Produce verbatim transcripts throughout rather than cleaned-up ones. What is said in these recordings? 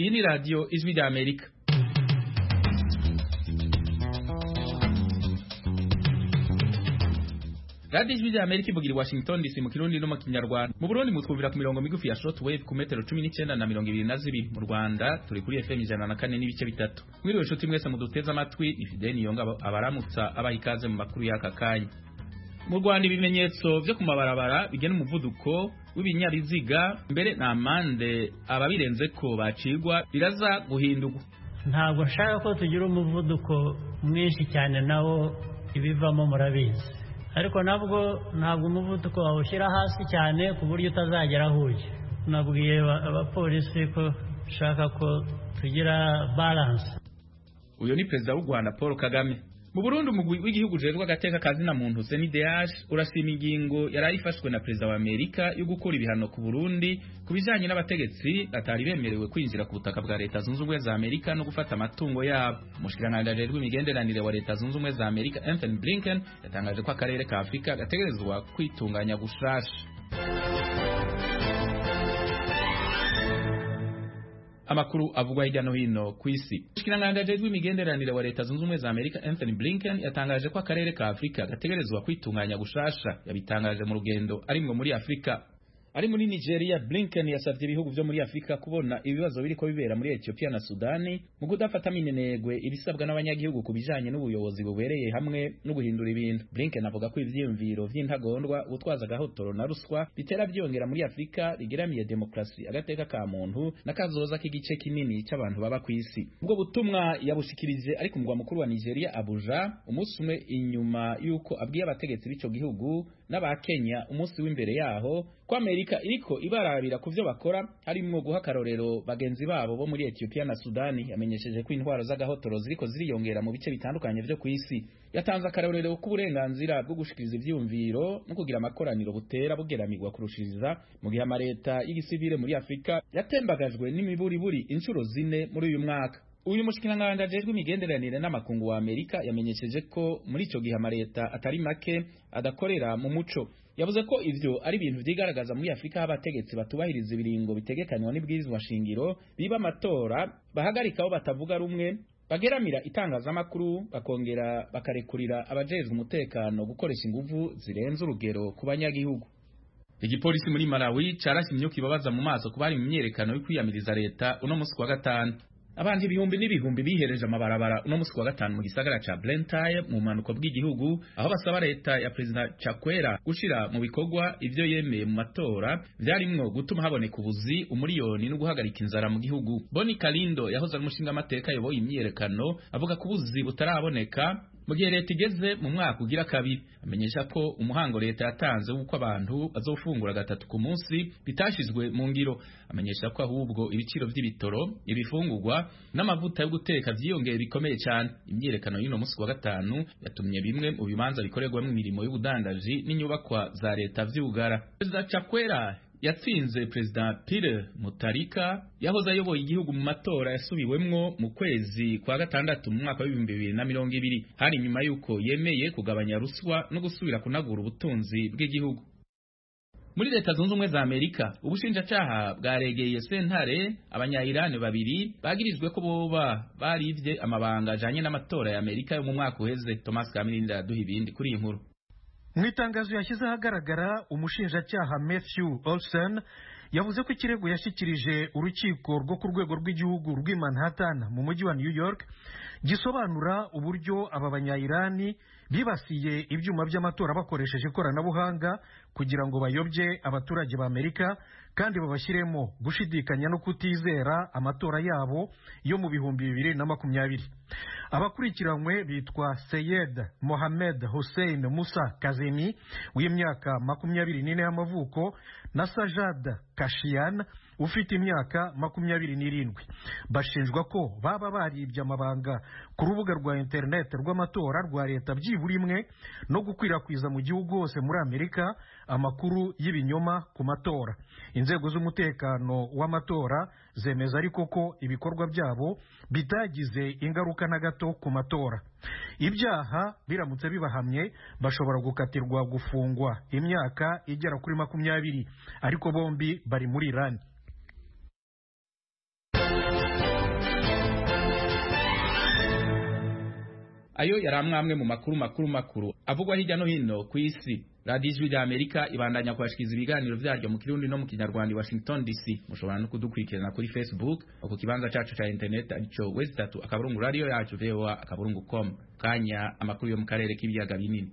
Iyi ni radio Ijwi rya Amerika. Radio Ijwi rya Amerika ivugira i Washington D C mu Kirundi no mu Kinyarwanda. Mu Burundi mutwumvira ku mirongo migufi ya shortwave ku metero cumi n'icyenda na mirongo ibiri na zibiri. Mu Rwanda turi kuri F M ijana na kane n'ibice bitatu. Mwiriwe nshuti mwese muduteza amatwi, Ifideni Yonga abaramutsa abaha ikaze mu makuru y'aka kanya. Mu Rwanda ibimenyetso byo ku mabarabara bigena umuvuduko w'ibinyabiziga mbere na amande ababirenze ko bacigwa biraza guhindurwa. Ntabwo nshaka ko tugira umuvuduko mwinshi cyane nawo ibivamo murabizi, ariko nabwo ntabwo umuvuduko wawushyira hasi cyane ku buryo utazagera ahuye. Nabwiye abapolisi ko nshaka ko tugira balance. Uyo ni Perezida w'u Rwanda Paul Kagame. Mu Burundi umugwi w'igihugu jejwe agateka kazi na muntu C N D H urashima ingingo yarayifashwe na Perezida wa Amerika yo gukora ibihano ku Burundi kubijanye n'abategetsi batari bemerewe kwinjira ku butaka bwa Leta Zunze Ubumwe za Amerika no gufata amatungo yabo. Umushikiranganje ajejwe imigenderanire wa Leta Zunze Ubumwe za Amerika Anthony Blinken yatangaje ko akarere ka Afrika gategerezwa kwitunganya gushasha. Amakuru avugwa hirya no hino ku isi. Umushikiranganje ajejwe imigenderanire wa Leta Zunze Ubumwe za Amerika Anthony Blinken yatangaje ko akarere ka Afrika gategerezwa kwitunganya gushasha. Yabitangaje mu rugendo arimwo muri Afrika. Ari muri Nigeria, Blinken yasavye ibihugu byo muri Afrika kubona ibibazo biriko bibera muri Ethiopia na Sudani mu kudafata minenegwe ibisabwa n'abanyagihugu kubijanye n'ubuyobozi bubereye hamwe no guhindura ibintu. Blinken avuga ko ivyiyumviro vy'intagondwa utwaza gahotoro na ruswa bitera byongera muri Afrika bigeramiye demokrasi, agateka ka muntu nakazoza k'igice kinini cy'abantu baba ku isi. Ubwo butumwa yabushikirije ari ku mugwa mukuru wa Nigeria Abuja umunsi umwe inyuma yuko abwiye abategetsi b'ico gihugu n'aba Kenya umunsi w'imbere yaho ko Amerika iriko ibarabira kuvyo bakora harimo guha karorero bagenzi babo bo muri Ethiopia na Sudani. Yamenyesheje ko intwaro z'agahotoro ziriko ziriyongera mu bice bitandukanye vyo ku isi. Yatanze akarorero ku burenganzira bwo gushikiriza ivyumviro no kugira amakoraniro butera bugeramirwa kurushiriza mu gihe amareta y'igisivile muri Afrika yatembagajwe n'imiburi buri inshuro zine muri uyu mwaka. Uyu mushikiranganje ajejwe imigenderanire n'amakungu wa Amerika yamenyesheje ko muri ico gihe amareta atari make adakorera mu muco. Yavuze ko ivyo ari ibintu vyigaragaza muri Afrika abategetsi batubahiriza ibiringo bitegekanywa n'ibwirizwa shingiro biba amatora bahagarikaho batavuga rumwe bageramira itangazamakuru bakongera bakarekurira abajejwe umutekano gukoresha inguvu zirenze urugero ku banyagihugu. Igipolisi muri Malawi carashimye kibabaza mu maso kubari mu myerekano yo kwiyamiriza leta uno musi wa gatanu. Abantu ibihumbi n'ibihumbi bihereje amabarabara uno musi wa gatanu mu gisagara ca Blantyre mu manuko bw'igihugu aho basaba leta ya President Chakwera gushira mu bikorwa ivyo yemeye mu matora vyarimwo gutuma haboneka ubuzi umuriyoni no guhagarika inzara mu gihugu. Boni Kalindo yahoze ari umushinga amateka yoboye imyerekano avuga ko ubuzi butaraboneka mu gihe leta igeze mu mwaka ugira kabiri. Amenyesha ko umuhango leta yatanze uko abantu bazofungura gatatu ku munsi bitashizwe mu ngiro. Amenyesha ko ahubwo ibiciro vy'ibitoro, ibifungurwa n'amavuta yo guteka vyiyongeye bikomeye cyane. Imyerekano y'ino musi wa gatanu yatumye bimwe mu bibanza bikorerwamo imirimo y'ubudandaji n'inyubakwa za leta vy'ugara. Perezida Chakwera yatsinze President Pierre Mutarika yahoze ayoboye igihugu mu matora yasubiwemwo mu kwezi kwa gatandatu mu mwaka wa bibiri na mirongo ibiri. Hari nyuma yuko yemeye kugabanya ruswa no gusubira kunagura ubutunzi bw'igihugu. Muri Leta Zunze Ubumwe za Amerika ubushinjacaha bwaregeye sentare abanya-Iran babiri bagirizwe ko boba barivye amabanga ajanye n'amatora ya Amerika yo mu mwaka uheze. Thomas Kamirinda duha ibindi kuri iyi nkuru. Mwitangazo yashyize ahagaragara umushinjacyaha Matthew Olsen yavuze ko ikirego yashikirije urukiko rwo ku rwego rw'igihugu rw'i Manhattan mu mujyi wa New York gisobanura uburyo aba banya-Irani bibasiye ibyuma by'amatora bakoresheje ikoranabuhanga kugira ngo bayobye abaturage ba Amerika kandi babashyiremo gushidikanya no kutizera amatora yabo yo mu bihumbi bibiri na makumyabiri. Abakurikiranywe bitwa Seyed Mohammed Hussein Musa Kazemi w'imyaka makumyabiri n'ine y'amavuko na Sajad Kashian ufite imyaka makumyabiri n'irindwi. Bashinjwa ko baba baribye amabanga ku rubuga rwa internet rw'amatora rwa leta byibura imwe no gukwirakwiza mu gihugu hose muri Amerika amakuru y'ibinyoma ku matora. Inzego z'umutekano w'amatora zemeza ariko ko ibikorwa byabo bitagize ingaruka na gato ku matora. Ibyaha biramutse bibahamye bashobora gukatirwa gufungwa imyaka igera kuri makumyabiri, ariko bombi bari muri Iran. ayo yari amwe mu makuru makuru makuru avugwa hirya no hino ku isi. Radio Ijwi rya Amerika ibandanya kubashikiriza ibiganiro vyaryo mu Kirundi no mu Kinyarwanda i Washington D C. Mushobora no kudukurikirana kuri Facebook ku kibanza cacu ca internet arico wezi tatu akaburungu radio yacu V O A akaburungu com. Kanya amakuru yo mu karere k'ibiyaga binini.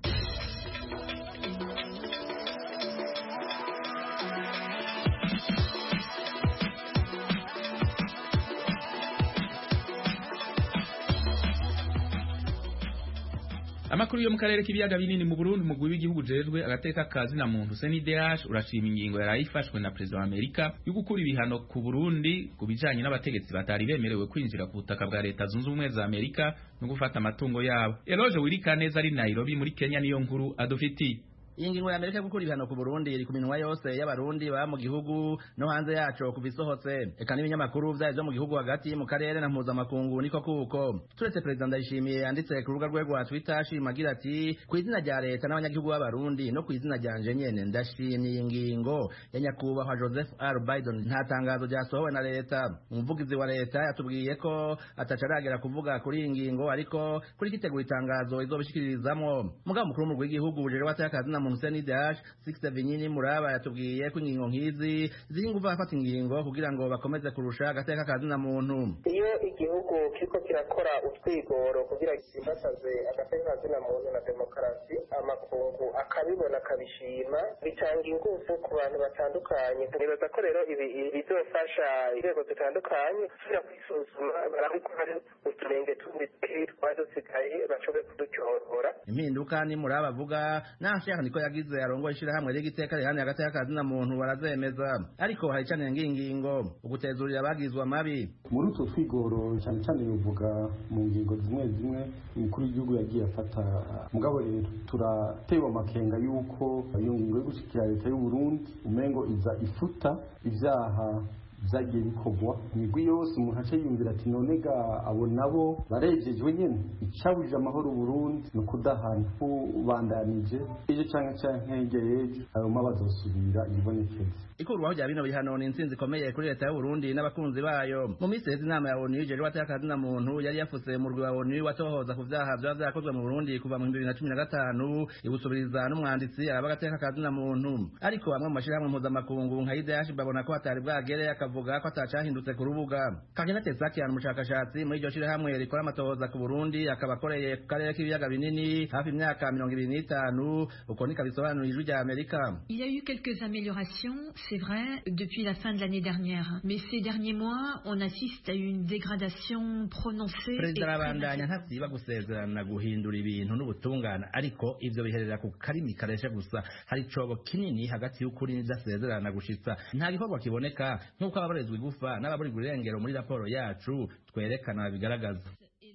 Amakuru yo mu karere k'ibiyaga binini mu Burundi mu w'igihugu jejwe agateka kazi na muntu C N D H urashima ingingo yarayifashwe na president wa Amerika yo gukura ibihano ku Burundi kubijanye n'abategetsi batari bemerewe kwinjira ku butaka bwa leta zunze ubumwe za Amerika no gufata amatungo yabo. Eloge Wirikaneza ari Nairobi muri Kenya niyo nkuru adufitiye. Iyi ngingo ya Amerika gukura ibihano ku Burundi iri ku minwa yose y'abarundi baba mu gihugu no hanze yaco kubisohotse. Eka n'ibinyamakuru vyaje byo mu gihugu hagati mu karere na mpuzamakungu niko kuko. Turetse president Ndayishimiye yanditse ku rubuga rwe rwa Twitter ashimagira ati ku izina rya leta n'abanyagihugu b'abarundi no ku izina ryanje nyene ndashimiye ingingo ya nyakubahwa Joseph R Biden. Nta tangazo ryasohowe na leta. Umuvugizi wa leta yatubwiye ko atacaragera kuvuga kuri iyi ngingo ariko kuri kitegura itangazo izobishikiririzamo. Mugabo mukuru mu rw'igihugu rero watakazi na mu C N D H six Vinyini Muraba yatubwiye ko ingingo nkizi ziri nguva afata ingingo kugira ngo bakomeze kurusha agateka kazi na muntu. Iyo igihugu kiko kirakora utwigoro kugira gisimbasaze agateka kazi na muntu na demokarasi amakungu akabibona akabishima bitanga ingufu ku bantu batandukanye. Nibaza ko rero ibi bizofasha inzego zitandukanye kugira kwisuzuma barabikora uturenge tundi twadusigaye bashobore kuducyorora. Impinduka ni Muraba avuga nashaka niko yagize arongoye ishirahamwe ry'igiteka rihani hagati y'akazi na muntu barazemeza ariko hari cyane ngingingo ugutezurira abagizwa mabi. Muri utwo twigoro cyane cyane bivuga mu ngingo zimwe zimwe umukuru w'igihugu yagiye afata mugabo rero turatewe amakenga yuko iyo ngingo yo gushikira leta y'u Burundi umengo iza ifuta ivyaha zagiye bikogwa imigwi yose umuntu ace yumvira ati none ga abo nabo barejejwe nyene icabuje amahoro Burundi no kudahana ubandanije ije canke canke yeje ayo mabazosubira ibonekeze. Ikurwaho rya bino bihano ni intsinzi ikomeye kuri leta y'u Burundi n'abakunzi bayo. Mu minsi yeze inama ya O N U jeje watakazi na muntu yari yafutse mu rwa O N U watohoza ku vyaha vya vyakozwe mu Burundi kuva mu bibiri na cumi na gatanu ibusubiriza n'umwanditsi arabagateka kazi na muntu ariko bamwe mu mashirahamwe mpuzamakungu nka I D H babona ko atari bwagere akavuga ko atacahindutse ku rubuga. Kagena Tesakian umushakashatsi muri iryo shirahamwe rikora amatohoza ku Burundi akaba akoreye ku karere k'ibiyaga binini hafi imyaka mirongo ibiri n'itanu uko niko bisobanura Ijwi rya Amerika. Il y a eu quelques améliorations, c'est vrai, depuis la fin de l'année dernière, mais ces derniers mois on assiste à une dégradation prononcée. President abandanya ntasiba gusezerana guhindura ibintu n'ubutungana ariko ivyo biherera ku karimi kareshe gusa hari cobo kinini hagati y'ukuri n'idasezerana gushitsa nta gikorwa kiboneka nk'uko ababarezwe gufa n'ababurirwa irengero muri raporo yacu twerekana bigaragaza.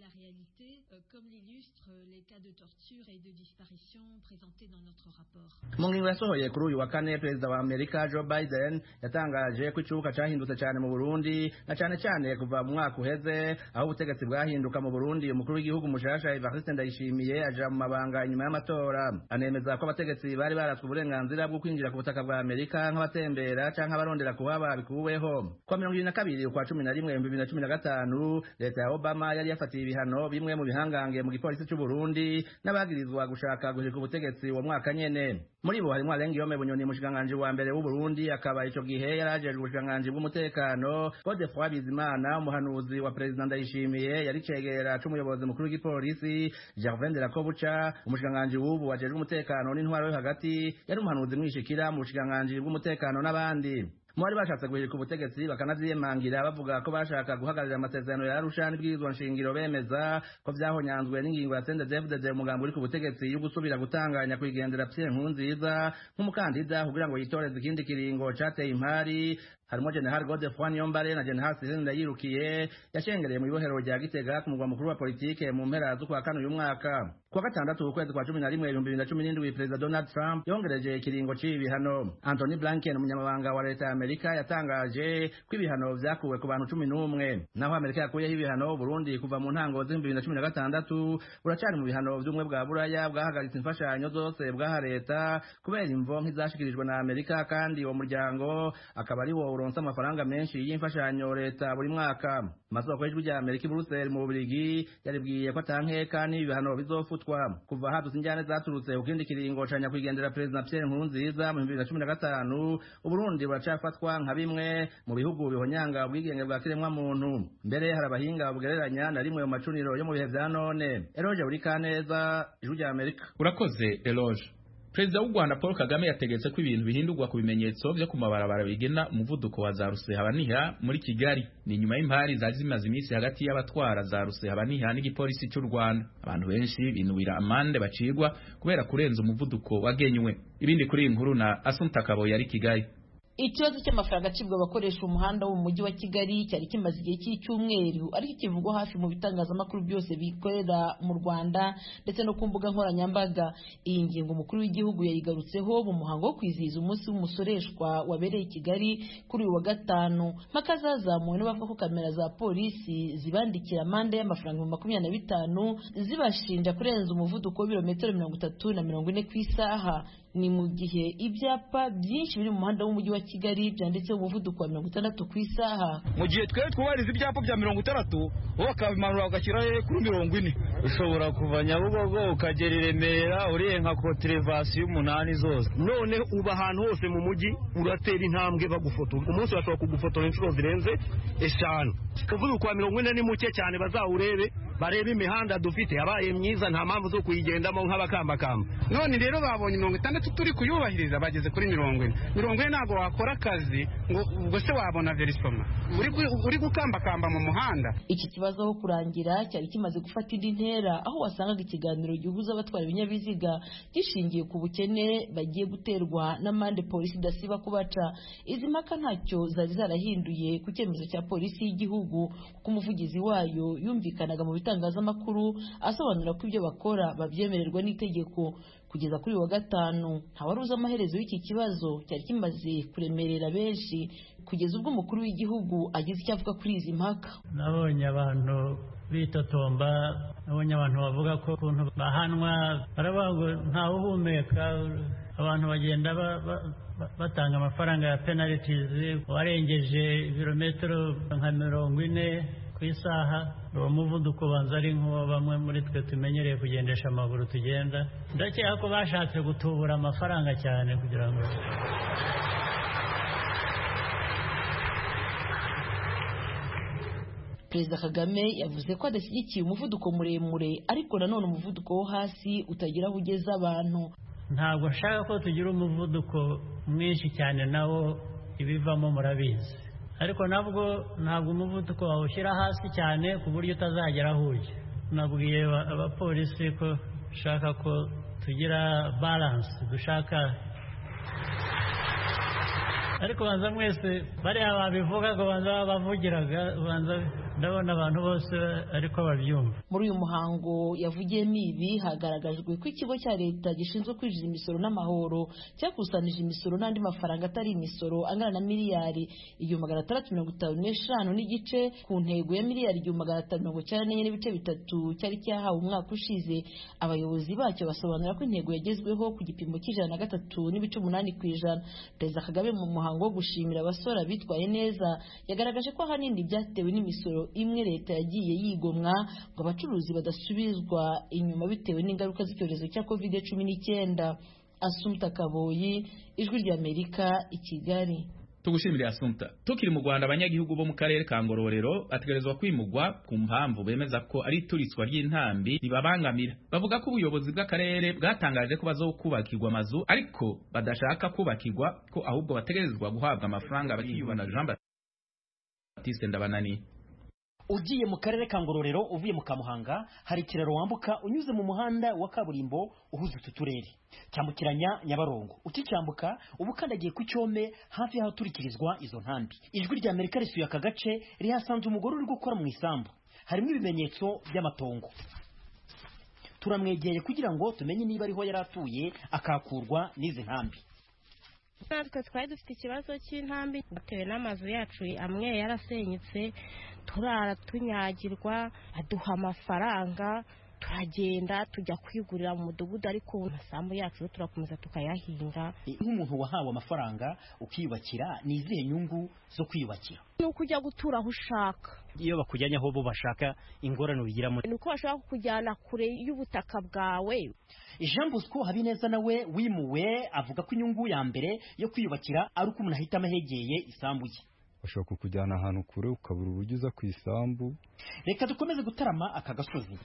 Mu ngingo yasohoye kuri uyu wa kane perezida wa Amerika Joe Biden yatangaje ko icubuka cahindutse cyane mu Burundi na cyane cyane kuva mu mwaka uheze aho ubutegetsi bwahinduka mu Burundi. Umukuru w'igihugu mushasha Evariste Ndayishimiye aja mu mabanga inyuma y'amatora anemeza ko abategetsi bari baratswe uburenganzira bwo kwinjira ku butaka bwa Amerika nk'abatembera canke abarondera kuhaba bikuweho. Kwa mirongo ibiri na kabiri ukwa cumi na rimwe bibiri na cumi na gatanu leta ya Obama yari yafatiye ibihano bimwe mu bihangange mu gipolisi cy'u Burundi n'abagirizwa gushaka guhirika ubutegetsi wa mwaka nyene. Muri bo harimo Alengiyome Bunyoni mushikanganje wa mbere w'u Burundi akaba ico gihe yarajejwe ubushikanganje bw'umutekano. Godefroid Bizimana umuhanuzi wa president Ndayishimiye yari cegera c'umuyobozi mukuru w'igipolisi. Gervais Nderakobuca umushikanganje w'ubu wajejwe umutekano n'intwaro yo hagati yari umuhanuzi mwishikira mu bushikanganje bw'umutekano n'abandi. Mwari bashatse guhirika ubutegetsi bakanavyiyemangira bavuga ko bashaka guhagararira amasezerano ya Arusha n'ibwirizwa nshingiro bemeza ko vyahonyanzwe n'ingingo ya C N D D F D D umugambi uri ku butegetsi yo gusubira gutanganya kwigendera Pierre Nkurunziza nk'umukandida kugira ngo yitoreze ikindi kiringo cateye impari. Harimo General Godefroid Niyombare na General Cyril Ndayirukiye yashengereye mu ibohero rya Gitega ku mugwa mukuru wa politike mu mpera z'ukwa kane uyu mwaka. Kwa gatandatu ukwezi kwa cumi na rimwe ibihumbi bibiri na cumi n'indwi Perezida Donald Trump yongereje ikiringo c'ibihano. Anthony Blinken umunyamabanga wa leta ya Amerika yatangaje ko ibihano vyakuwe ku bantu cumi n'umwe. Naho Amerika yakuyeho ibihano Burundi kuva mu ntango z'ibihumbi bibiri na cumi na gatandatu buracari mu bihano vy'umwe bwa Buraya bwahagaritse imfashanyo zose bwaha leta kubera imvo nk'izashikirijwe na Amerika kandi uwo muryango akaba ari wo uronse amafaranga menshi y'imfashanyo leta buri mwaka. Amasoko y'ijwi rya Amerika i Brussels mu Bubiligi yaribwiye ko atankeka n'ibihano bizofutwa kuva hadutse injyane zaturutse ku kindi kiringo ca nyakwigendera Perezida Pierre Nkurunziza mu bibiri na cumi na gatanu. Uburundi buracafatwa nka bimwe mu bihugu bihonyanga ubwigenge bwa kiremwa muntu. Mbere hari abahinga bugereranya na rimwe mu macuniro yo mu bihe vya none. Eloge Burikaneza, ijwi rya Amerika. Urakoze Eloge. Perezida w'u Rwanda Paul Kagame yategetse ko ibintu bihindurwa ku bimenyetso byo ku mabarabara bigena umuvuduko wa za Rusehabaniha muri Kigali. Ni nyuma y'impari zaje zimaze iminsi hagati y'abatwara za Rusehabaniha n'igipolisi cy'u Rwanda. Abantu benshi binubira amande bacirwa kubera kurenza umuvuduko wagenywe. Ibindi kuri iyi nkuru na Assumpta Kaboyi yari Kigali. Ikibazo cy'amafaranga acibwa abakoresha umuhanda wo mu mujyi wa Kigali cyari kimaze igihe cy'icyumweru ariko kivugwa hafi mu bitangazamakuru byose bikorera mu Rwanda ndetse no ku mbuga nkoranyambaga. Iyi ngingo umukuru w'igihugu yayigarutseho mu muhango wo kwizihiza umunsi w'umusoreshwa wabereye i Kigali kuri uyu wa gatanu. Mpaka zazamuwe n'abavuga ko kamera za polisi zibandikira amande y'amafaranga makumyabiri na bitanu zibashinja kurenza umuvuduko w'ibirometero mirongo itatu na mirongo ine ku isaha. Ni mu gihe ibyapa byinshi biri mu muhanda w'umujyi wa Kigali byanditseho umuvuduko wa mirongo itandatu ku isaha. Mu gihe twe twubahiriza ibyapa bya mirongo itandatu bo bakabimanura bagashyira kuri mirongo ine. Ushobora kuva Nyabugogo ukagera i Remera uriye nka koterevasiyo umunani zose. None uba ahantu hose mu mujyi uratera intambwe bagufotora. Umunsi bashobora kugufotora inshuro zirenze eshanu. Umuvuduko wa mirongo ine ni muke cyane, bazawurebe barebe imihanda dufite yabaye myiza, nta mpamvu zo kuyigendamo nk'abakambakamba. None rero babonye mirongo itandatu turi kuyubahiriza bageze kuri mirongo ine. Mirongo ine ntabwo wakora akazi ngo ubwo se wabona verisoma uri uri gukambakamba mu muhanda. Iki kibazo aho kurangira cyari kimaze gufata indi ntera, aho wasangaga ikiganiro gihuza abatwara ibinyabiziga gishingiye ku bukene bagiye guterwa n'amande polisi idasiba kubaca. Izi mpaka ntacyo zari zarahinduye ku cyemezo cya polisi y'igihugu kuko umuvugizi wayo yumvikanaga mu bitangazamakuru asobanura ko ibyo bakora babyemererwa n'itegeko. Kugeza kuri wa gatanu ntawari uzi amaherezo y'iki kibazo cyari kimaze kuremerera benshi kugeza ubwo umukuru w'igihugu agize icyo avuga kuri izi mpaka. Nabonye abantu bitotomba, nabonye abantu bavuga ko ukuntu bahanwa baravuga ngo ntawe uhumeka, abantu bagenda batanga amafaranga ya penalties, warengeje ibirometero nka mirongo ine ku isaha. Uwo muvuduko banza ari nk'uwo bamwe muri twe tumenyereye kugendesha amaguru tugenda. Ndakeka ko bashatse gutubura amafaranga cyane kugira ngo Perezida Kagame yavuze ko adashyigikiye umuvuduko muremure ariko nanone umuvuduko wo hasi utagira aho ugeza abantu. Ntabwo nshaka ko tugira umuvuduko mwinshi cyane nawo ibivamo murabizi, ariko nabwo ntabwo umuvuduko wawushyira hasi cyane ku buryo utazagera aho ujya. Nabwiye abapolisi ko dushaka ko tugira balance, dushaka ariko banza mwese bariya babivuga ngo banza bavugiraga, banza ndabona abantu bose ariko babyumva. Muri uyu muhango yavugiyemo ibi hagaragajwe ko ikigo cya leta gishinzwe kwinjiza imisoro n'amahoro cyakusanije imisoro n'andi mafaranga atari imisoro angana na miliyari igihumbi magana atandatu mirongo itanu n'eshanu n'igice ku ntego ya miliyari igihumbi magana atanu mirongo icyenda n'enye n'ibice bitatu cyari cyahawe umwaka ushize. Abayobozi bacyo basobanura ko intego yagezweho ku gipimo cy'ijana na gatatu n'ibice umunani ku ijana. Perezida Kagame mu muhango wo gushimira abasora bitwaye neza yagaragaje ko ahanini byatewe n'imisoro imwe leta yagiye yigomwa ngo abacuruzi badasubizwa inyuma bitewe n'ingaruka z'icyorezo cya covid cumi n'icyenda. Assumpta Kaboyi, ijwi ry'Amerika, i Kigali. Tugushimire Assumpta. Tukiri mu Rwanda, abanyagihugu bo mu karere ka Ngororero bategerezwa kwimugwa ku mpamvu bemeza ko ari turitswa ry'intambi ribabangamira. Bavuga ko ubuyobozi bw'akarere bwatangaje ko bazokubakirwa amazu ariko badashaka kubakirwa, ko ahubwo bategerezwa guhabwa amafaranga bakiyubana. Jean Baptiste Ndabanani. Ugiye mu karere ka Ngororero uvuye mu Kamuhanga hari ikiraro wambuka unyuze mu muhanda wa kaburimbo uhuza utu turere cyambukiranya Nyabarongo. Ukicyambuka ubukandagiye ku cyome hafi y'aho turikirizwa izo ntambi. Ijwi rya Amerika risuye aka gace rihasanze umugore uri gukora mu isambu. Harimo ibimenyetso by'amatongo. Turamwegeye kugira ngo tumenye niba ariho yaratuye akakurwa n'izi ntambi. Natwe twari dufite ikibazo cy'intambi bitewe n'amazu yacu amwe yarasenyutse, turara tunyagirwa, aduha amafaranga turagenda tujya kwigurira mu mudugudu ariko amasambu yacu turakomeza tukayahinga. Nk'umuntu wahawe amafaranga ukiyubakira ni izihe nyungu zo kwiyubakira? Ni ukujya gutura aho ushaka. Iyo bakujyanye aho bo bashaka ingorane ubigiramo ni uko bashaka kukujyana kure y'ubutaka bwawe. Jean Bosco Habineza nawe wimuwe avuga ko inyungu ya mbere yo kwiyubakira ari uko umuntu ahita amahegeye isambu ye. Bashobora kukujyana ahantu kure ukabura uburyo uza ku isambu. Reka dukomeze gutarama aka gasozi.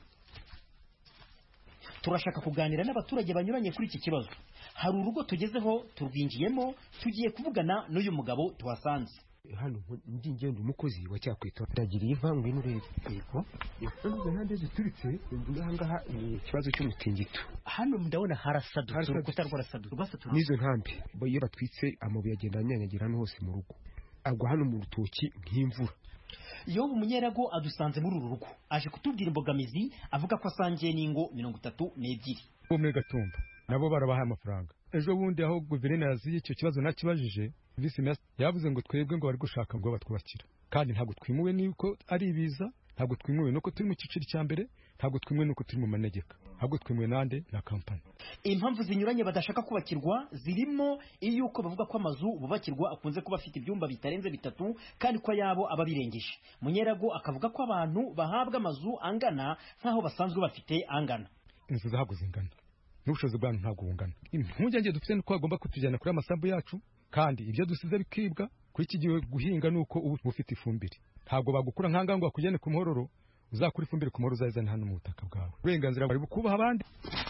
Turashaka kuganira n'abaturage banyuranye kuri iki kibazo. Hari urugo tugezeho turwinjiyemo tugiye kuvugana n'uyu mugabo tuhasanze. Hano ndi ngendo umukozi wa cyakwita ndagiriye inka ngwino urebe. Yego ifunze hande zituritse ngahangaha ni ikibazo cy'umutingito. Hano ndabona harasadutse urukuta rwarasadutse nizo ntambi bo iyo batwitse amabuye agenda anyanyagira hano hose mu rugo agwa hano mu rutoki nk'imvura. Iyo umunyerago adusanze muri uru rugo aje kutubwira imbogamizi avuga ko asangiye n'ingo mirongo itatu n'ebyiri. Umwe Gatumba nabo barabahaye amafaranga. Ejo bundi aho guverineri yaziye icyo kibazo nakibajije visi minisitiri yavuze ngo twebwe ngo bari gushaka ngo batwubakira kandi ntabwo twimuwe niko ari ibiza, ntabwo twimuwe nuko turi mu cyiciro cya mbere, ntabwo twimuwe nuko turi mu manegeka, ntabwo twimuwe nande na kampani. Impamvu zinyuranye badashaka kubakirwa zirimo iyo uko bavuga ko amazu bubakirwa akunze kuba afite ibyumba bitarenze bitatu kandi ko yabo aba birengeje. Munyerago akavuga ko abantu bahabwa amazu angana nkaho basanzwe bafite angana. Inzu zahaguze ingana n'ubushobozi bw'abantu ntabwo bungana. Impungenge dufite nuko bagomba kutujyana kuri amasambu yacu kandi ibyo dusize bikibwa kuri iki gihe guhinga nuko ubu bufite ifumbire. Ntabwo bagukura nkanga ngo akujyane ku muhororo uzakura ifumbire ku muhororo uzayizana hano mu butaka bwawe. Uburenganzira bari bukubaha abandi.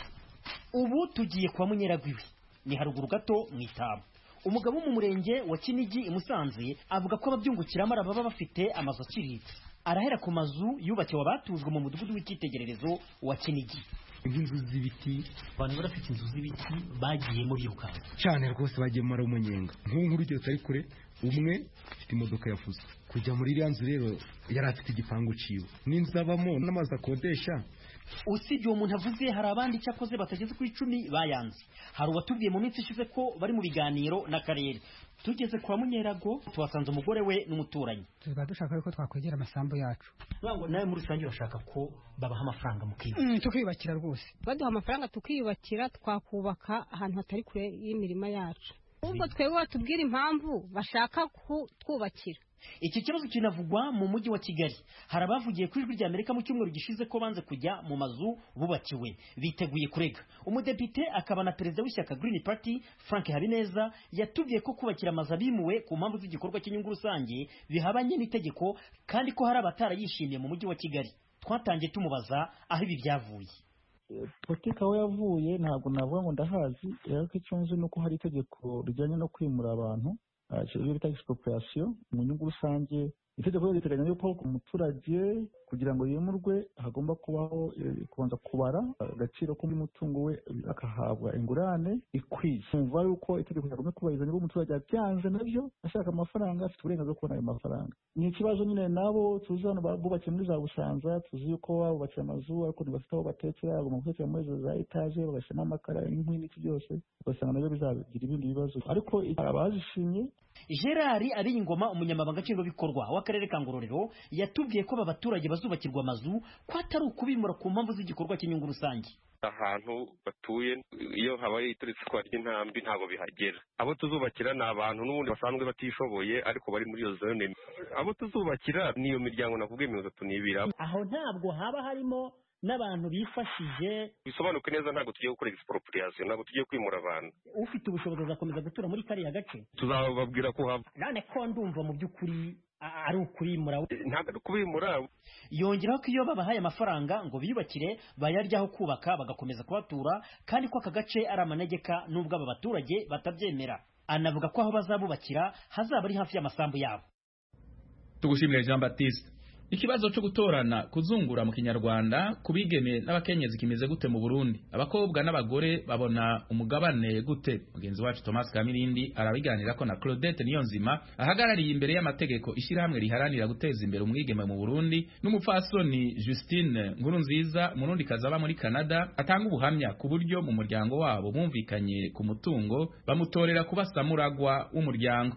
Ubu tugiye kwa Munyeragwiwe ni haruguru gato mu Itaba. Umugabo mu murenge wa Kinigi i Musanze avuga ko ababyungukiramo baba bafite amazu aciriritse. Arahera ku mazu yubakiwe abatujwe mu mudugudu w'icyitegererezo wa Kinigi. Inzu z'ibiti abantu barafite inzu z'ibiti bagiye muri rukango cyane rwose bagiye muri umunyenga. Nk'unkuru ryo tari kure umwe afite imodoka yafuze kujya muri iriya nzu rero yari afite igipangu ciwe n'inzu abamo n'amazi akodesha. Usibye uwo muntu avuze hari abandi cyakoze batageze ku icumi bayanze. Hari uwatubwiye mu minsi ishize ko bari mu biganiro n'akarere. Tugeze kwa Munyerago tuhasanze umugore we n'umuturanyi. Tuba dushaka yuko twakwegera amasambu yacu. Bango nawe muri rusange urashaka ko babaha amafaranga mu kiba. Mm, tukiyubakira rwose. Baduha amafaranga tukiyubakira twakubaka ahantu hatari kure y'imirima yacu. Ubwo twebwe batubwira impamvu bashaka kutwubakira. Iki kibazo kinavugwa mu mujyi wa Kigali. Hari abavugiye ku ijwi rya Amerika mu cyumweru gishize ko banze kujya mu mazu bubakiwe biteguye kurega. Umudepite akaba na perezida w'ishyaka Green Party Frank Habineza yatubwiye ko kubakira amazu abimuwe ku mpamvu z'igikorwa cy'inyungu rusange bihabanye n'itegeko kandi ko hari abatarayishimiye mu mujyi wa Kigali. Twatangiye tumubaza aho ibi byavuye. Politiki aho yavuye ntabwo navuga ngo ndahazi, ariko icyo nzi nuko hari itegeko rijyanye no kwimura abantu iyo bita expropriation mu nyungu rusange. Itegeko riteganya yuko umuturage kugira ngo yimurwe hagomba kubaho kubanza kubara agaciro k'umutungo we akahabwa ingurane ikwiye. Umva yuko itegeko ryagomba kubahiriza niba umuturage abyanze nabyo ashaka amafaranga afite uburenganzira bwo kubona ayo mafaranga. Ni ikibazo nyine nabo tuzi hano bubakiye muri za Busanza, tuzi yuko babubakiye amazu ariko ntibafite aho batekera, bagomba gutekera muri za etaje bagashyiramo amakara inkwi n'iki byose, ugasanga nabyo bizagira ibindi bibazo. Ariko abazishimye Gerard Abiyingoma umunyamabanga nshingwabikorwa w'akarere ka Ngororero yatubwiye ko aba baturage bazubakirwa amazu ko atari ukubimura ku mpamvu z'igikorwa cy'inyungu rusange. Ahantu batuye iyo habaye ituritse kwa ry'intambi ntago bihagera. Abo tuzubakira ni abantu n'ubundi basanzwe batishoboye ariko bari muri iyo zone. Abo tuzubakira niyo miryango nakubwiye mirongo itatu n'ibiri. Aho ntabwo haba harimo n'abantu bifashije. Bisobanuke neza ntabwo tugiye gukora expropriation, ntabwo tugiye kwimura abantu. Ufite ubushobozi azakomeza gutura muri kariya gace. Tuzababwira ko hava. None ko ndumva mu by'ukuri ari ukurimura. Ntabwo ari kubimura. Yongeraho ko iyo babahaye amafaranga ngo biyubakire bayaryaho kubaka bagakomeza kubatura kandi ko aka gace ari amanegeka nubwo aba baturage batabyemera. Anavuga ko aho bazabubakira hazaba ari hafi y'amasambu yabo. Tugushimire Jean Baptiste. Ikibazo cyo gutorana kuzungura mu Kinyarwanda kubigeme n'abakenyezi kimeze gute mu Burundi? Abakobwa n'abagore babona umugabane gute? Mugenzi wacu Thomas Kamirindi arabiganira ko na Claudette Niyonzima ahagarariye imbere y'amategeko ishyirahamwe riharanira guteza imbere umwigeme mu Burundi, n'umupfasoni Justine Nkurunziza Murundi kazaba muri Canada atanga ubuhamya ku buryo mu muryango wabo bumvikanye ku mutungo bamutorera kuba samuragwa w'umuryango.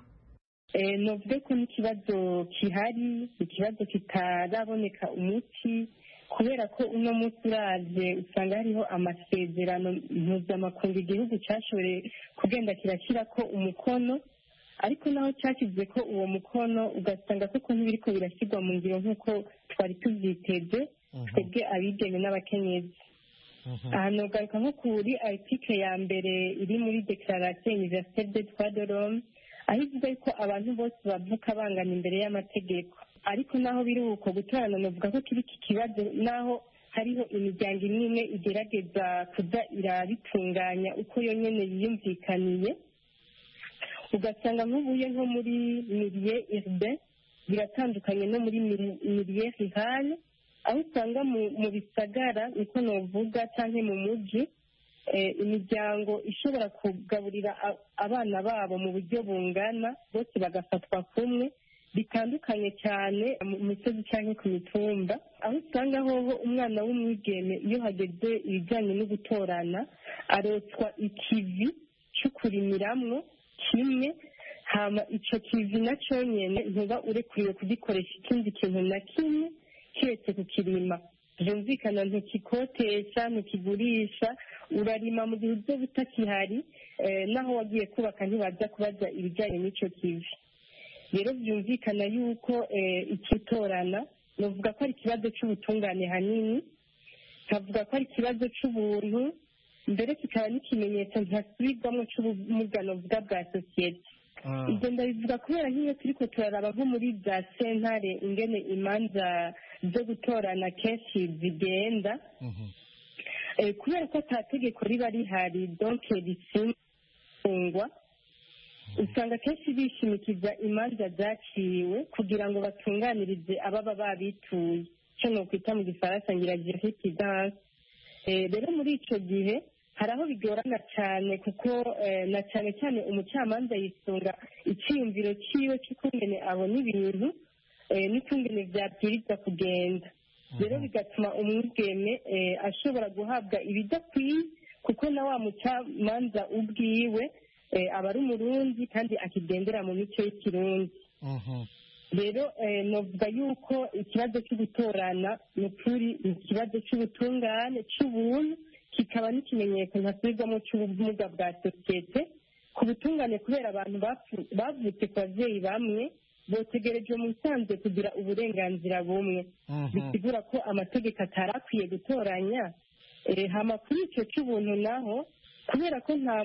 Novuga ko n'ikibazo kihari, ikibazo kitaraboneka umuti kubera ko uno munsi uraje usanga hariho amasezerano mpuzamakungu igihugu cyashoboye kugenda kirashyira ko umukono ariko naho cyashyize ko uwo mukono ugasanga koko ntibiriko birashyirwa mu ngiro nk'uko twari tubyiteze twebwe abigeme n'abakenyezi aha nogaruka nko kuri article ya mbere iri muri declaration universelle des droits de l'homme aho ivuga ko abantu bose bavuka bangana imbere y'amategeko ariko naho biri uko gutorana novuga ko kiri iki kibazo naho hariho imiryango imwe imwe igerageza kuza irabitunganya uko yonyene yiyumvikaniye ugasanga nk'ubuye nko muri milieu urbain biratandukanye no muri milieu rural aho usanga mu bisagara niko novuga canke mu muji imiryango ishobora kugaburira abana babo mu buryo bungana bose bagafatwa kumwe bitandukanye cyane mu misozi cyangwa ku mitumba aho usanga hoho umwana w'umwigeme iyo hageze ibijyanye no gutorana arotswa ikivi cyo kurimiramwo kimwe hama icyo kivi nacyo nyene ntuba urekuriwe kugikoresha ikindi kintu na kimwe kiretse kukirima byumvikana ntukikotesha ntukigurisha urarima mu gihe uzoba utakihari naho wagiye kubaka ntibaza kubaza ibijyanye n'icyo kivi rero byumvikana yuko ikitorana navuga ko ari ikibazo cy'ubutungane hanini nkavuga ko ari ikibazo cy'ubuntu mbere kikaba n'ikimenyetso ntasubirwamo cy'ubumugano bwa bwa sosiyete ibyo ndabivuga kubera nk'iyo turiko turaraba nko muri za sentare ingene imanza zo gutorana kenshi zigenda kubera ko ata tegeko riba rihari donke risingwa usanga kenshi bishimikiza imanza zaciwe kugira ngo batunganirize ababa babituye icyo nokwita mu gifaransa ngira jurisprudence rero muri ico gihe hari aho bigorana cyane kuko na cyane cyane umucamanza yisunga icyiyumviro cyiwe cy'ukungene abona ibintu n'ukungene vyabwirizwa kugenda rero bigatuma umwigeme ashobora guhabwa ibidakwiye kuko na wa mucamanza ubwiwe aba ari umurundi kandi akigendera mu mico y'ikirundi rero novuga yuko ikibazo cyo gutorana ni ukuri ni ikibazo cy'ubutungane cy'ubuntu kikaba n'ikimenyetso ntasubirwamo cy'ubumuga bwa sosiyete ku butungane kubera abantu bavutse ku babyeyi bamwe botegereje mu bisanzwe kugira uburenganzira bumwe bisigura ko amategeko atari akwiye gutoranya hama kuri icyo cy'ubuntu naho kubera ko nta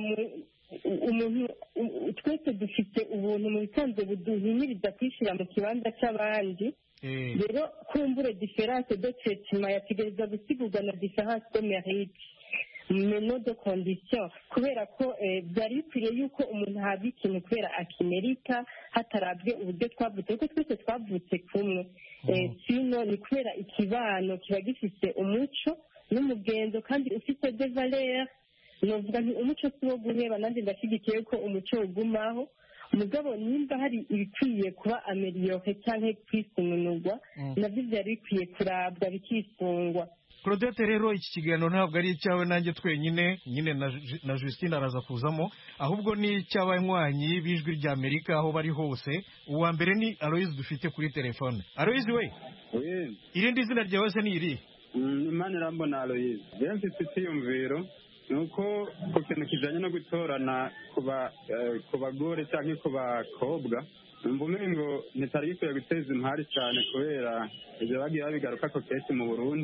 umuntu twese dufite ubuntu mu bisanzwe buduhimiriza kwishyira mu kibanza cy'abandi rero kumbure diferanse de traitement yategereza gusigurwa na différence de mérite meno de condition kubera ko byari bikwiriye yuko umuntu ahabwa ikintu kubera akimerika hatarabwe uburyo twavutse kuko twese twavutse kumwe sino ni kubera ikibano kiba gifite umuco n'umugenzo kandi ufite de valeur novuga nti umuco si wo guheba nanjye ndashyigikiye ko umuco ugumaho mugabo nimba hari ibikwiye kuba ameliyore cyangwa kwisununurwa nabyo byari bikwiye kurabwa bikisungwa Claudette rero iki kiganiro ntabwo ari icyawe nanjye twenyine nyine na Justine araza kuzamo ahubwo ni icy'abanywanyi b'ijwi rya Amerika aho bari hose uwa mbere ni Aloise dufite kuri telefone Aloise we irindi zina ryawe se ni iri Imana irambona Aloise rero mfite icyiyumviro nuko ku kintu kijanye no gutorana ku bagore cyangwa ku bakobwa numva umengo ntitari gikwiye guteza impari cyane kubera ibyo bagiye babigaruka ko kenshi mu Burundi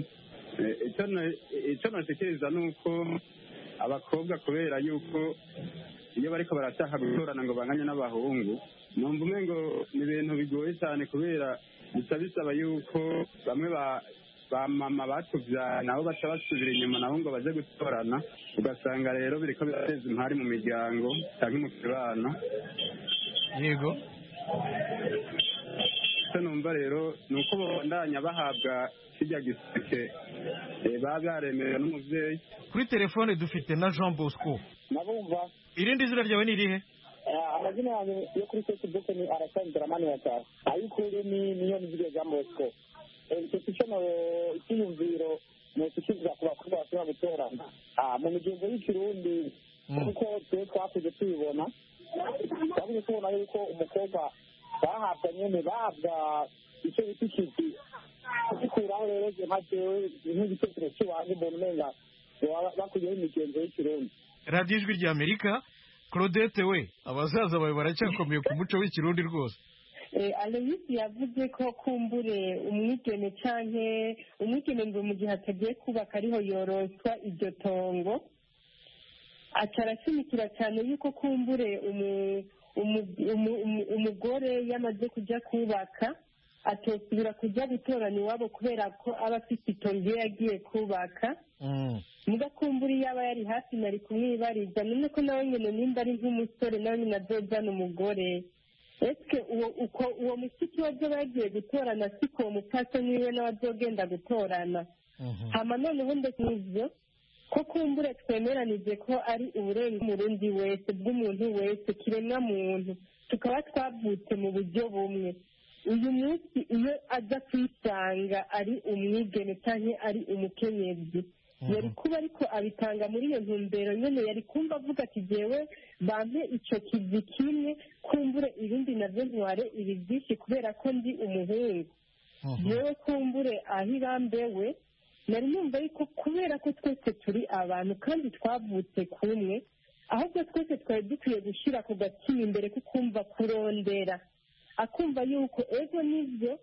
icyo nashikiriza ni uko abakobwa kubera yuko iyo bariko barashaka gutorana ngo banganye n'abahungu numva umengo ni ibintu bigoye cyane kubera bisa bisaba yuko bamwe ba ba mama batuvya nabo baca basubira inyuma nabo ngo baje gutorana ugasanga rero biriko birateza impari mu miryango cyangwa mu kibano yego icyo numva rero ni uko babandanya bahabwa kijya giseke baba byaremewe n'umuvyeyi kuri telefone dufite na Jean Bosco nabumva irindi zina ryawe ni irihe amazina yanjye yo kuri Facebook ni Arasanzira Mani Yata ayikuri ni niyo nzige Jean Bosco icyo kisono icyiyumviro ni ukukivuga ku bakobwa bashobora gutorana mu migenzo y'ikirundi kuko twe twakuze tubibona twakuze tubona yuko umukobwa bahabwa nyene bahabwa icyo bita ikivi kugikuraho rero je nka jewe nk'igitekerezo cy'iwanjye mbona umenga bakuyeho imigenzo y'ikirundi. radiyo ijwi rya amerika. Claudette we abasaza bawe baracyakomeye ku muco w'ikirundi rwose. Aloysi yavuze ko kumbure umwigeme canke umwigeme ngo mu gihe atagiye kubaka ariho yoroswa iryo tongo acarashimikira cyane yuko kumbure umugore yamaze kujya kubaka atosubira kujya gutorana iwabo kubera ko aba afite itongo iyo yagiye kubaka. muga kumbura iyo aba yari hafi nari kumwibariza none ko nawe nyine nimba ari nk'umusore nawe nyine azojana umugore ese uko uwo musiki wazoba yagiye gutorana siko uwo mupfasha niwe nawe azogenda gutorana. hama none ubundi n'ivyo ko kumbure twemeranije ko ari uburenga umurundi wese bw'umuntu wese kiremwa muntu tukaba twavutse mu buryo bumwe. uyu munsi iyo aza kwisanga ari umwigeme cyangwa ari umukenyezi yari kuba ariko abitanga muri iyo ntumbero nyine yari kumva avuga ati jewe bampe icyo kivi kimwe kumbure ibindi nabyo ntware ibi byinshi kubera ko ndi umuhungu. jewe kumbure aho ibambewe nari numva yuko kubera ko twese turi abantu kandi twavutse kumwe ahubwo twese twari dukwiye gushyira ku gatima imbere ko kumva kurondera akumva yuko ego nibyo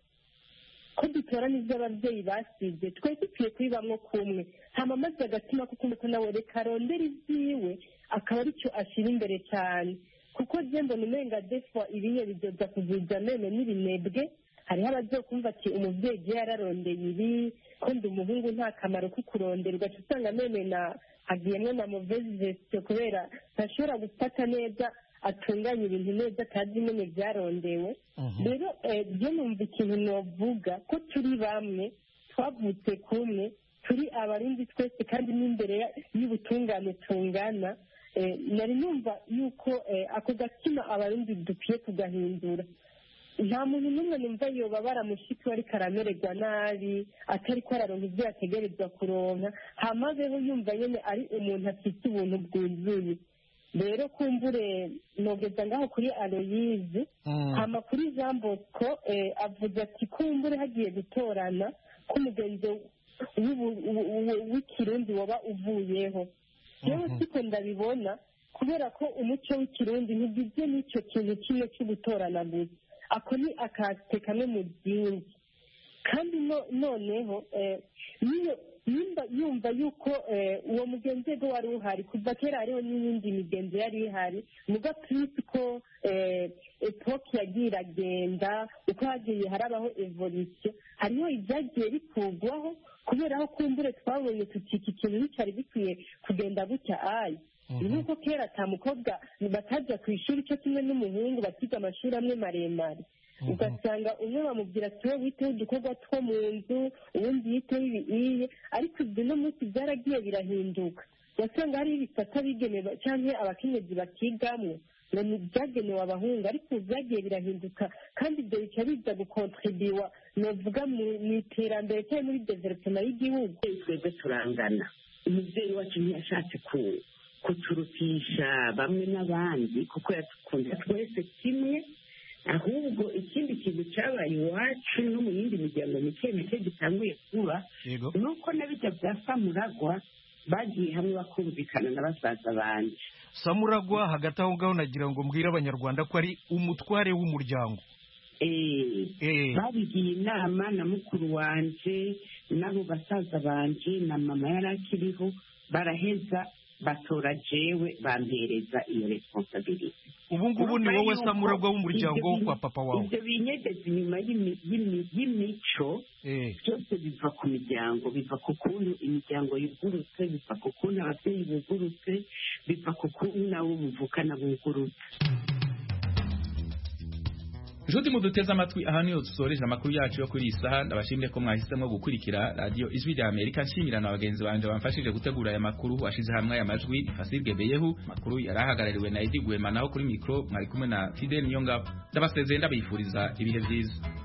ko dutorana ibyo ababyeyi basize twese dukwiye kubibamwo kumwe hama maze agatima ko kumva ko nawe reka arondera ibyiwe akaba aricyo ashyira imbere cyane kuko je mbona umenga defwa ibiye bidoda kuvuza mene n'ibinebwe hariho abazokumva ati umubyeyi je yararondeye ibi ko ndi umuhungu nta kamaro ko kurondera ugaca usanga mene na hagiyemwo na mauvaise gestion kubera ntashobora gufata neza atunganya ibintu neza atazi nyine byarondewe. rero byo numva ikintu novuga ko turi bamwe twavutse kumwe turi abarundi twese kandi n'imbere y'ubutungane tungana. nari numva yuko ako gatima abarundi dukwiye kugahindura. nta muntu n'umwe numva yoba baramushiki ariko aramererwa nabi atari ko araronka ibyo yategerezwa kuronka hamazeho yumva nyine ari umuntu afite ubuntu bwuzuye. rero kumbure nogeza ngaho kuri Aloyize hama kuri Jean Bosco avuze ati kumbure hagiye gutorana k'umugenzi w'ikirundi waba uvuyeho. yewe siko ndabibona kubera ko umuco w'ikirundi ntugizwe n'icyo kintu kimwe cyo gutorana gusa ako ni akate kamwe mu byinshi kandi noneho niyo nimba yumva yuko uwo mugenzi we wari uhari kuva kera hariho n'iyindi migenzo yari ihari muga twisi ko epoke yagiye iragenda uko hagiye harabaho evolution hariho ibyagiye bikugwaho kubera aho kumbure twabonye tukika ikintu nticyari bikwiye kugenda gutya ayi nuko kera ata mukobwa batajya ku ishuri cyo kimwe n'umuhungu bakiga amashuri amwe maremare ugasanga umwe bamubwira ati wowe witeho udukorwa two mu nzu ubundi yiteho ibiye ariko ibyo no munsi byaragiye birahinduka ugasanga hariho ibisata bigenewe cyangwa abakenyezi bakigamwo ngo byagenewe abahungu ariko byagiye birahinduka kandi ibyo bica biza gukontribiwa novuga mu iterambere cyangwa muri developema y'igihugu. twebwe turangana umubyeyi wacu ntiyashatse kuturutisha bamwe n'abandi kuko yadukunda twese kimwe ahubwo ikindi kintu cyabaye iwacu no mu yindi miryango mike mike gitanguye kuba ni uko n'abijya bya samuragwa bagiye hamwe bakumvikana na basaza banje. samuragwa hagati aho ngaho nagira ngo mbwire abanyarwanda ko ari umutware w'umuryango. babigiye inama na mukuru wanje n'abo basaza banje na mama yari akiriho baraheza batora jewe bampereza iyo responsabilité. ubu ngubu ni wowe samuragwa w'umuryango wo kwa papa wawe. ibyo binyegeza inyuma y'imico byose biva ku miryango biva ku kuntu imiryango yugurutse biva ku kuntu ababyeyi bugurutse biva ku kuntu nabo muvukana bugurutse. Jodi muduteze amatwi aha niyo dusoreje amakuru yacu yo kuri isaha ndabashimye ko mwahisemo gukurikira radio Ijwi rya Amerika nshimira na bagenzi banje bamfashije gutegura aya makuru washize hamwe aya majwi Fasirge Beyehu makuru yarahagarariwe na Edi Gwema naho kuri micro mwari kumwe na Fidel Nyonga ndabasezeye ndabifuriza ibihe byiza.